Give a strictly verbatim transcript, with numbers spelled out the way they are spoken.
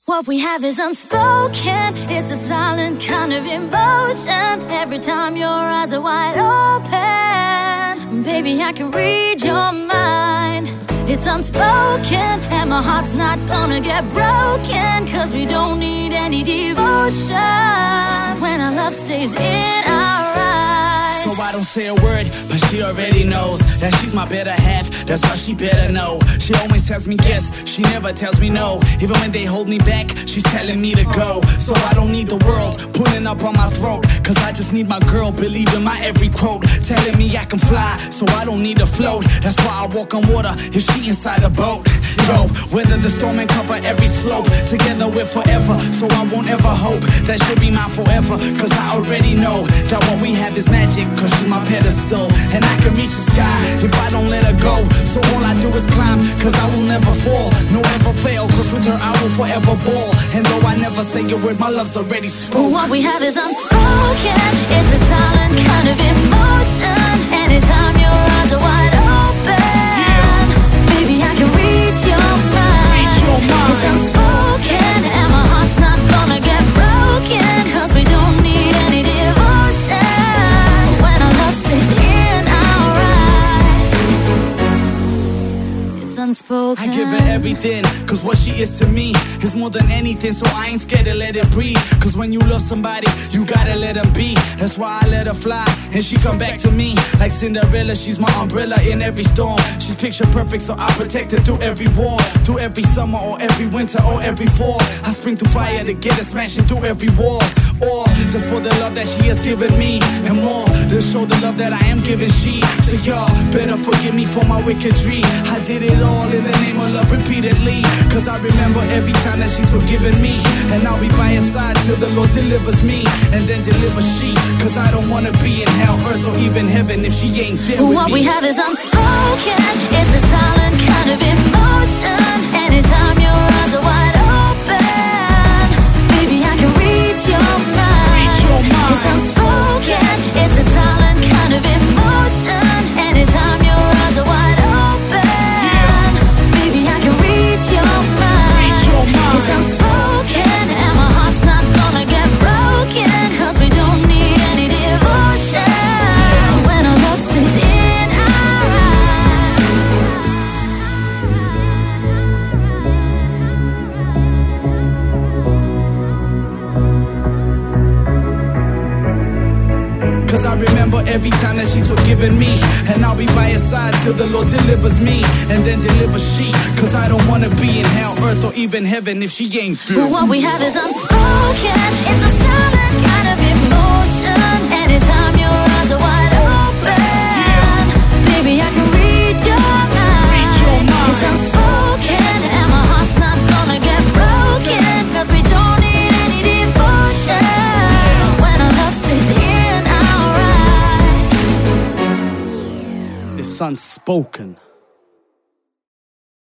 What we have is unspoken. It's a silent kind of emotion. Every time your eyes are wide open, baby, I can read your mind. It's unspoken, and my heart's not gonna get broken, 'cause we don't need any devotion when our love stays in our eyes. So I don't say a word, but she already knows that she's my better half, that's why she better know. She always tells me yes, she never tells me no. Even when they hold me back, she's telling me to go. So I don't need the world pulling up on my throat, 'cause I just need my girl believing my every quote, telling me I can fly, so I don't need to float. That's why I walk on water if she inside the boat. Yo, weather the storm and cover every slope. Together we're forever, so I won't ever hope that she'll be mine forever, 'cause I already know that what we have is magic, 'cause she's my pedestal, and I can reach the sky if I don't let her go. So all I do is climb, 'cause I will never fall, no ever fail, 'cause with her I will forever ball. And though I never say a word, my love's already spoken. What we have is unspoken. It's a silent kind of emotion. Anytime your eyes are wide open, yeah. Baby, I can read your mind. Read your mind. It's unspoken, and my heart's not gonna get broken, 'cause we don't need any devotion when our love stays in our eyes. It's unspoken. I give her everything, 'cause what she is to me is more than anything. So I ain't scared to let it breathe, 'cause when you love somebody, you gotta let them be. That's why I let her fly, and she come back to me like Cinderella. She's my umbrella in every storm. She's picture perfect, so I protect her through every war, through every summer or every winter or every fall. I spring through fire to get her smashing through every wall, all just for the love that she has given me, and more to show the love that I am giving she. So y'all better forgive me for my wickedry. I did it all in the name of love repeatedly, 'cause I remember every time that she's forgiven me, and I'll be by her side till the Lord delivers me, and then delivers she, 'cause I don't wanna be in hell, earth, or even heaven if she ain't there with What me. we have is unspoken. It's a silent kind of emotion. Anytime your eyes are wide open, baby, I can read your mind. Read your mind. It's unspoken. It's a silent kind of emotion. Anytime your eyes are wide open, yeah. Baby, I can read your mind. Read your mind. It's unspoken, and my heart's not gonna get broken, 'cause we don't need any devotion when our love stays in our eyes. 'Cause I remember every time that she's forgiven me, and I'll be by her side till the Lord delivers me, and then delivers she, 'cause I don't wanna be in hell, earth, or even heaven if she ain't there. But what we have is unspoken. It's a silent kind of emotion. Anytime your eyes are wide open, yeah. Baby, I can read your mind. Read your mind. It's unspoken, and my heart's not gonna get broken, 'cause we don't need any devotion when our love stays in our eyes. It's unspoken.